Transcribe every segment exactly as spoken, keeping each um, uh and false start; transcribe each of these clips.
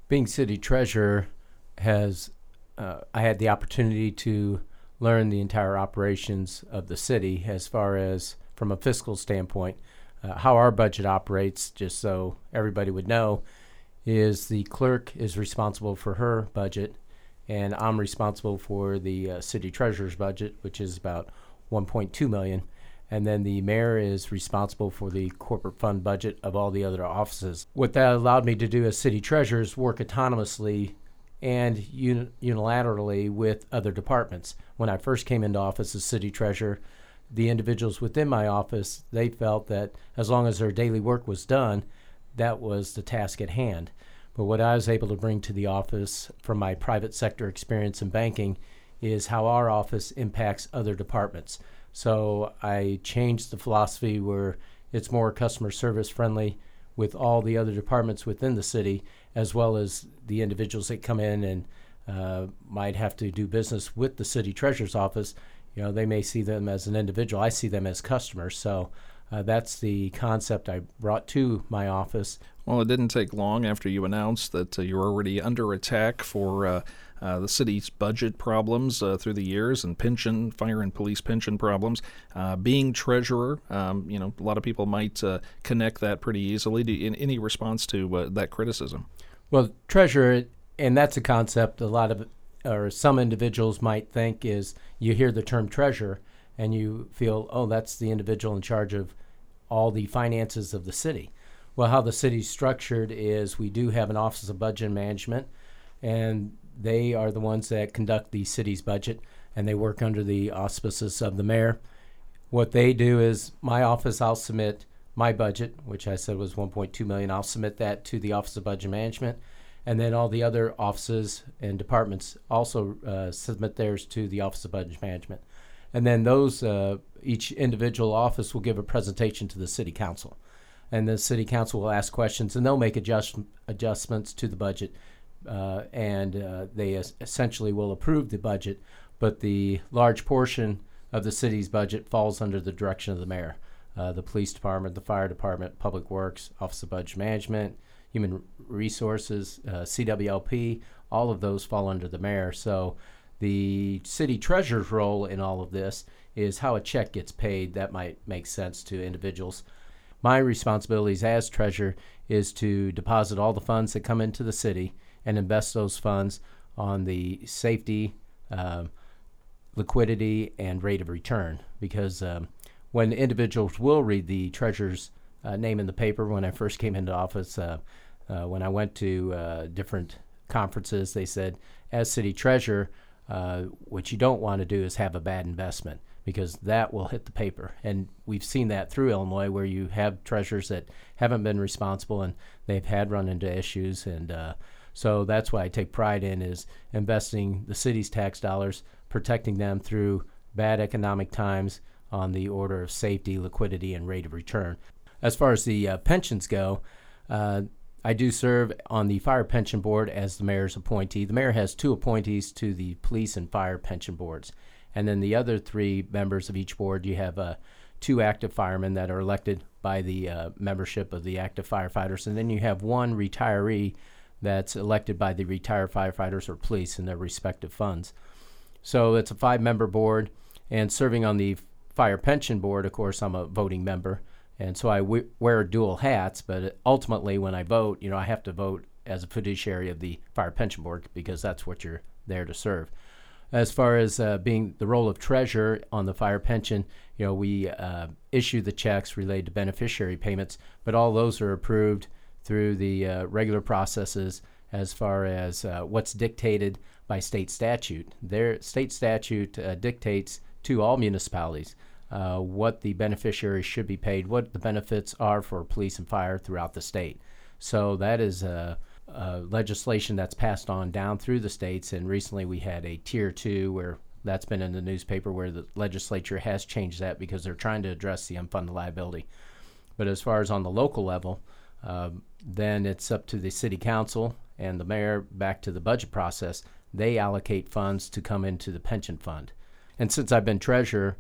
Being city treasurer has, uh, I had the opportunity to learn the entire operations of the city as far as from a fiscal standpoint. Uh, how our budget operates, just so everybody would know, is the clerk is responsible for her budget, and I'm responsible for the uh, city treasurer's budget, which is about one point two million dollars. And then the mayor is responsible for the corporate fund budget of all the other offices. What that allowed me to do as city treasurer is work autonomously and uni- unilaterally with other departments. When I first came into office as city treasurer, the individuals within my office, they felt that as long as their daily work was done, that was the task at hand. But what I was able to bring to the office from my private sector experience in banking is how our office impacts other departments. So I changed the philosophy where it's more customer service friendly with all the other departments within the city, as well as the individuals that come in and uh, might have to do business with the city treasurer's office. You know, they may see them as an individual. I see them as customers. So uh, that's the concept I brought to my office. Well, it didn't take long after you announced that uh, you were already under attack for uh, uh, the city's budget problems uh, through the years and pension, fire and police pension problems. Uh, being treasurer, um, you know, a lot of people might uh, connect that pretty easily. Do, in any response to uh, that criticism? Well, treasurer, and that's a concept a lot of, or some individuals might think is you hear the term treasurer and you feel, oh, that's the individual in charge of all the finances of the city. Well, how the city's structured is we do have an Office of Budget Management, and they are the ones that conduct the city's budget, and they work under the auspices of the mayor. What they do is my office, I'll submit my budget, which I said was one point two million dollars. I'll submit that to the Office of Budget Management, and then all the other offices and departments also uh, submit theirs to the Office of Budget Management. And then those, uh, each individual office will give a presentation to the city council. And the city council will ask questions, and they'll make adjust, adjustments to the budget, uh, and uh, they es- essentially will approve the budget, but the large portion of the city's budget falls under the direction of the mayor. Uh, the police department, the fire department, public works, Office of Budget Management, human resources, uh, C W L P, all of those fall under the mayor. So the city treasurer's role in all of this is how a check gets paid. That might make sense to individuals. My responsibilities as treasurer is to deposit all the funds that come into the city and invest those funds on the safety, uh, liquidity, and rate of return. Because um, when individuals will read the treasurer's uh, name in the paper, when I first came into office, uh, uh, when I went to uh, different conferences, they said, as city treasurer, uh, what you don't want to do is have a bad investment, because that will hit the paper. And we've seen that through Illinois, where you have treasurers that haven't been responsible and they've had run into issues. And uh, so that's why I take pride in is investing the city's tax dollars, protecting them through bad economic times on the order of safety, liquidity, and rate of return. As far as the uh, pensions go, uh, I do serve on the fire pension board as the mayor's appointee. The mayor has two appointees to the police and fire pension boards. And then the other three members of each board, you have uh, two active firemen that are elected by the uh, membership of the active firefighters. And then you have one retiree that's elected by the retired firefighters or police in their respective funds. So it's a five-member board. And serving on the fire pension board, of course, I'm a voting member. And so I w- wear dual hats. But ultimately, when I vote, you know, I have to vote as a fiduciary of the fire pension board, because that's what you're there to serve. As far as uh, being the role of treasurer on the fire pension, you know, we uh, issue the checks related to beneficiary payments, but all those are approved through the uh, regular processes as far as uh, what's dictated by state statute. Their state statute uh, dictates to all municipalities uh, what the beneficiaries should be paid, what the benefits are for police and fire throughout the state. So that is uh, Uh, legislation that's passed on down through the states, and recently we had a tier two where that's been in the newspaper, where the legislature has changed that because they're trying to address the unfunded liability. But as far as on the local level, uh, then it's up to the city council and the mayor, back to the budget process. They allocate funds to come into the pension fund. And since I've been treasurer,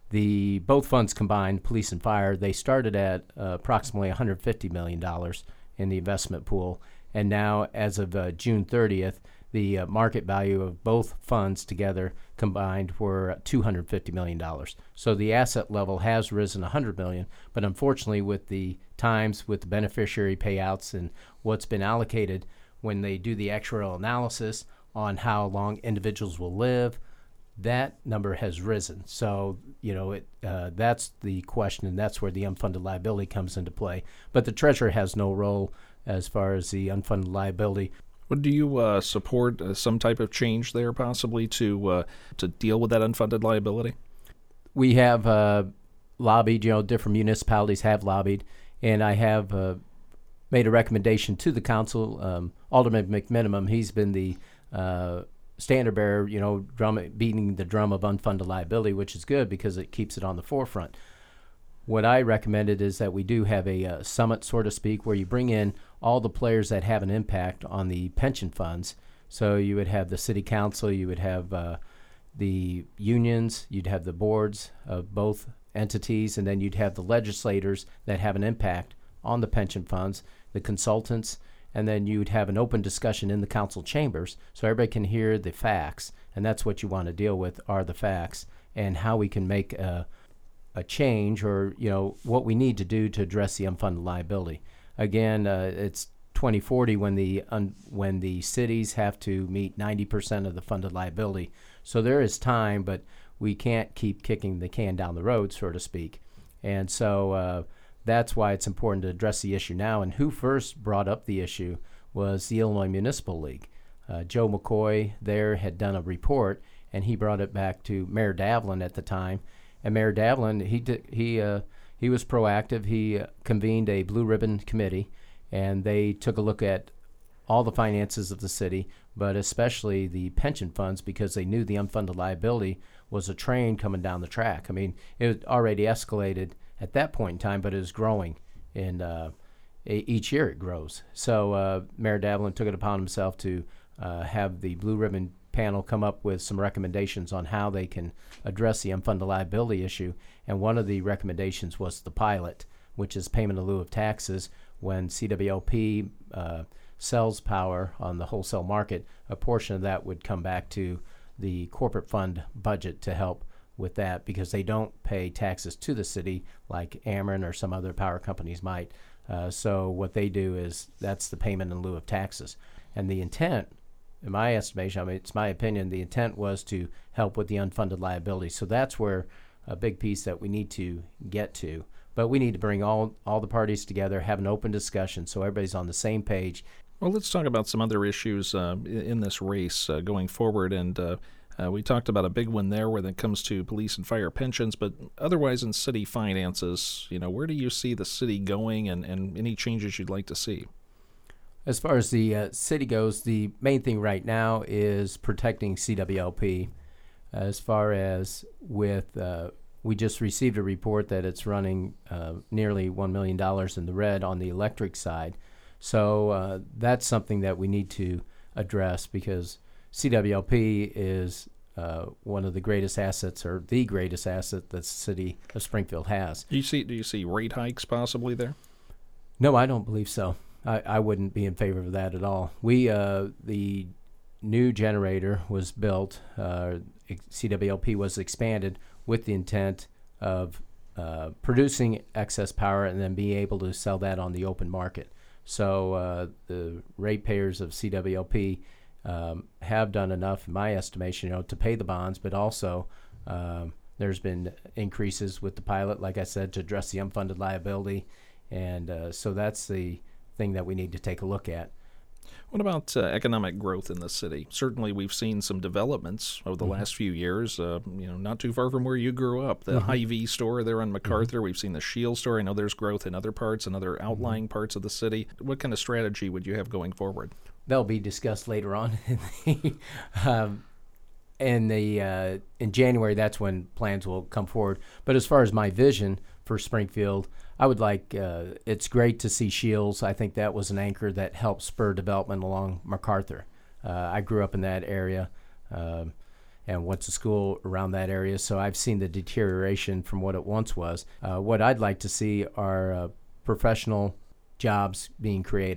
the both funds combined, police and fire, they started at uh, approximately one hundred fifty million dollars in the investment pool. And now, as of uh, June thirtieth, the uh, market value of both funds together combined were two hundred fifty million dollars. So the asset level has risen one hundred million dollars, but unfortunately with the times, with the beneficiary payouts and what's been allocated, when they do the actuarial analysis on how long individuals will live, that number has risen. So, you know, it uh, that's the question, and that's where the unfunded liability comes into play. But the Treasurer has no role as far as the unfunded liability. Well, do you uh, support uh, some type of change there, possibly, to uh, to deal with that unfunded liability? We have uh, lobbied, you know, different municipalities have lobbied, and I have uh, made a recommendation to the council. Um, Alderman McMinimum, he's been the uh, standard bearer, you know, drum, beating the drum of unfunded liability, which is good because it keeps it on the forefront. What I recommended is that we do have a uh, summit, so to speak, where you bring in all the players that have an impact on the pension funds. So you would have the city council, you would have uh, the unions, you'd have the boards of both entities, and then you'd have the legislators that have an impact on the pension funds, the consultants, and then you'd have an open discussion in the council chambers so everybody can hear the facts, and that's what you want to deal with are the facts and how we can make a, a change, or you know what we need to do to address the unfunded liability. Again, uh, it's twenty forty when the un, when the cities have to meet ninety percent of the funded liability. So there is time, but we can't keep kicking the can down the road, so to speak. And so uh, that's why it's important to address the issue now. And who first brought up the issue was the Illinois Municipal League. Uh, Joe McCoy there had done a report, and he brought it back to Mayor Davlin at the time. And Mayor Davlin, he did, he uh, he was proactive. He uh, convened a blue ribbon committee, and they took a look at all the finances of the city, but especially the pension funds, because they knew the unfunded liability was a train coming down the track. I mean, it had already escalated at that point in time, but it was growing, and uh, each year it grows. So uh, Mayor Davlin took it upon himself to uh, have the blue ribbon panel come up with some recommendations on how they can address the unfunded liability issue. And one of the recommendations was the pilot, which is payment in lieu of taxes. When C W L P uh, sells power on the wholesale market, a portion of that would come back to the corporate fund budget to help with that, because they don't pay taxes to the city like Ameren or some other power companies might. Uh, so what they do is that's the payment in lieu of taxes. And the intent, in my estimation, I mean, it's my opinion, the intent was to help with the unfunded liability. So that's where a big piece that we need to get to. But we need to bring all, all the parties together, have an open discussion so everybody's on the same page. Well, let's talk about some other issues uh, in this race uh, going forward. And uh, uh, we talked about a big one there when it comes to police and fire pensions, but otherwise in city finances, you know, where do you see the city going, and, and any changes you'd like to see? As far as the uh, city goes, the main thing right now is protecting C W L P. As far as with, uh, we just received a report that it's running uh, nearly one million dollars in the red on the electric side. So uh, that's something that we need to address, because C W L P is uh, one of the greatest assets, or the greatest asset that the city of Springfield has. Do you see, do you see rate hikes possibly there? No, I don't believe so. I, I wouldn't be in favor of that at all. We uh, the new generator was built. Uh, C W L P was expanded with the intent of uh, producing excess power and then being able to sell that on the open market. So uh, the ratepayers of C W L P um, have done enough, in my estimation, you know, to pay the bonds, but also um, there's been increases with the pilot, like I said, to address the unfunded liability, and uh, so that's the thing that we need to take a look at. What about uh, economic growth in the city? Certainly, we've seen some developments over the mm-hmm. last few years. Uh, you know, not too far from where you grew up, the mm-hmm. Hy-Vee store there on MacArthur. Mm-hmm. We've seen the Shield store. I know there's growth in other parts and other outlying mm-hmm. parts of the city. What kind of strategy would you have going forward? That'll be discussed later on. um, in the uh, in January, that's when plans will come forward. But as far as my vision for Springfield, I would like, uh, it's great to see Shields. I think that was an anchor that helped spur development along MacArthur. Uh, I grew up in that area um, and went to school around that area, so I've seen the deterioration from what it once was. Uh, what I'd like to see are uh, professional jobs being created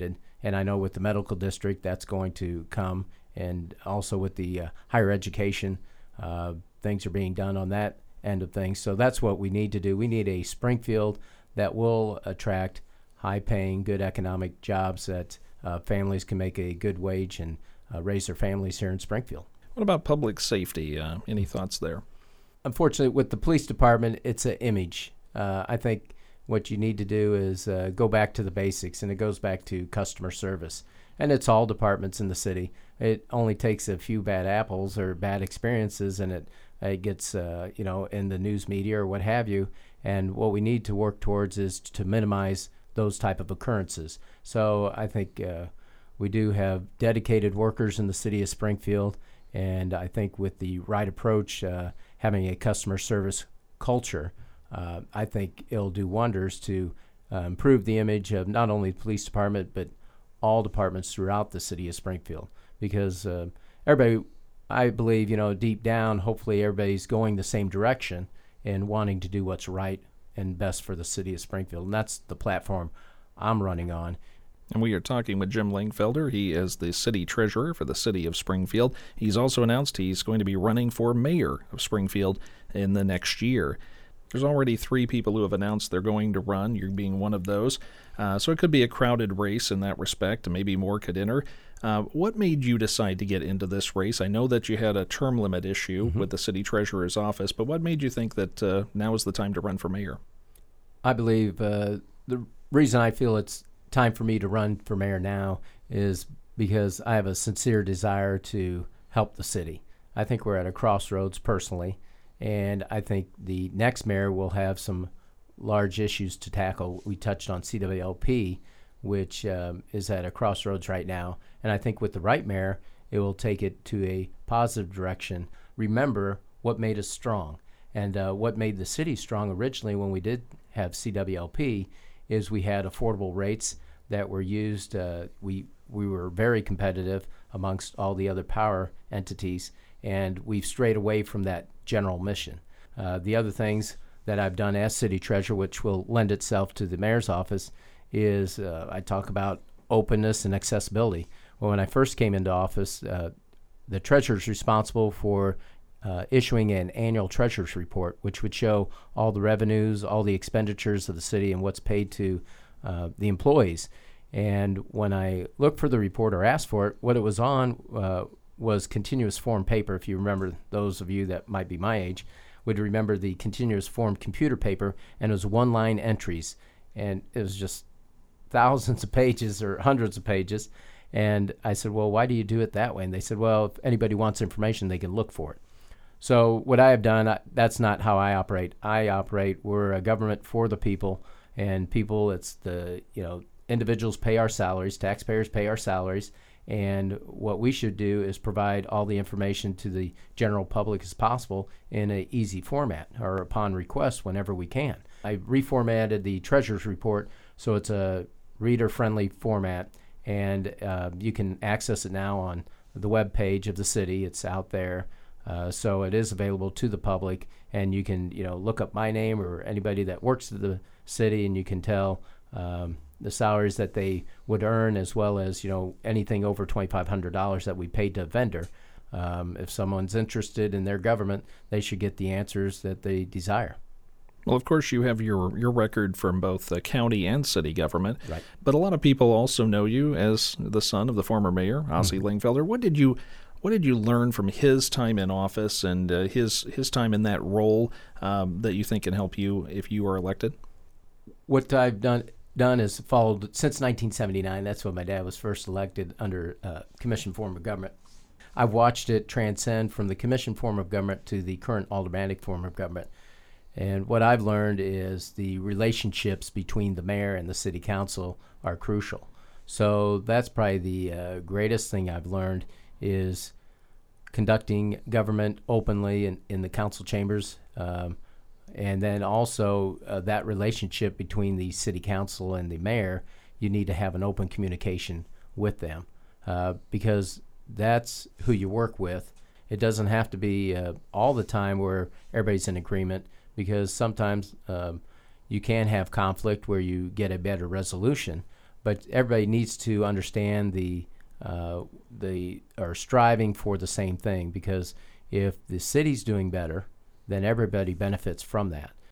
And I know with the medical district, that's going to come. And also with the uh, higher education, uh, things are being done on that end of things. So that's what we need to do. We need a Springfield that will attract high-paying, good economic jobs that uh, families can make a good wage and uh, raise their families here in Springfield. What about public safety? Uh, any thoughts there? Unfortunately, with the police department, it's an image. Uh, I think what you need to do is uh, go back to the basics, and it goes back to customer service. And it's all departments in the city. It only takes a few bad apples or bad experiences, and it it gets uh, you know in the news media or what have you. And what we need to work towards is to minimize those type of occurrences. So I think uh, we do have dedicated workers in the city of Springfield, and I think with the right approach, uh, having a customer service culture, uh, I think it'll do wonders to uh, improve the image of not only the police department but all departments throughout the city of Springfield. Because uh, everybody, I believe, you know, deep down, hopefully everybody's going the same direction and wanting to do what's right and best for the city of Springfield. And that's the platform I'm running on. And we are talking with Jim Langfelder. He is the city treasurer for the city of Springfield. He's also announced he's going to be running for mayor of Springfield in the next year. There's already three people who have announced they're going to run, you're being one of those. Uh, so it could be a crowded race in that respect, and maybe more could enter. Uh, what made you decide to get into this race? I know that you had a term limit issue mm-hmm. with the city treasurer's office, but what made you think that uh, now is the time to run for mayor? I believe uh, the reason I feel it's time for me to run for mayor now is because I have a sincere desire to help the city. I think we're at a crossroads personally, and I think the next mayor will have some large issues to tackle. We touched on C W L P, which um, is at a crossroads right now, and I think with the right mayor, it will take it to a positive direction. Remember what made us strong, and uh, what made the city strong originally when we did have C W L P is we had affordable rates that were used. Uh, we we were very competitive amongst all the other power entities, and we've strayed away from that general mission. Uh, the other things that I've done as city treasurer, which will lend itself to the mayor's office, is uh, I talk about openness and accessibility. Well, when I first came into office, uh, the treasurer is responsible for uh, issuing an annual treasurer's report, which would show all the revenues, all the expenditures of the city, and what's paid to uh, the employees. And when I looked for the report or asked for it, what it was on uh, was continuous form paper. If you remember, those of you that might be my age would remember the continuous form computer paper, and it was one-line entries, and it was just thousands of pages or hundreds of pages. And I said, well, why do you do it that way? And they said, well, if anybody wants information, they can look for it. So what I have done, I, that's not how I operate. I operate, we're a government for the people, and people, it's the, you know, individuals pay our salaries, taxpayers pay our salaries, and what we should do is provide all the information to the general public as possible in an easy format or upon request whenever we can. I reformatted the treasurer's report so it's a reader-friendly format, and uh, you can access it now on the web page of the city. It's out there, uh, so it is available to the public, and you can, you know, look up my name or anybody that works at the city, and you can tell um, the salaries that they would earn, as well as, you know, anything over twenty-five hundred dollars that we paid to a vendor. Um, if someone's interested in their government, they should get the answers that they desire. Well, of course, you have your, your record from both the county and city government, right. But a lot of people also know you as the son of the former mayor, Ossie mm-hmm. Langfelder. What did you what did you learn from his time in office and uh, his his time in that role um, that you think can help you if you are elected? What I've done done is followed since nineteen seventy-nine. That's when my dad was first elected under uh, commission form of government. I've watched it transcend from the commission form of government to the current aldermanic form of government. And what I've learned is the relationships between the mayor and the city council are crucial. So that's probably the uh, greatest thing I've learned is conducting government openly in, in the council chambers. Um, and then also uh, that relationship between the city council and the mayor, you need to have an open communication with them uh, because that's who you work with. It doesn't have to be uh, all the time where everybody's in agreement, because sometimes um, you can have conflict where you get a better resolution. but everybody needs to understand the uh, the are striving for the same thing, because if the city's doing better, then everybody benefits from that.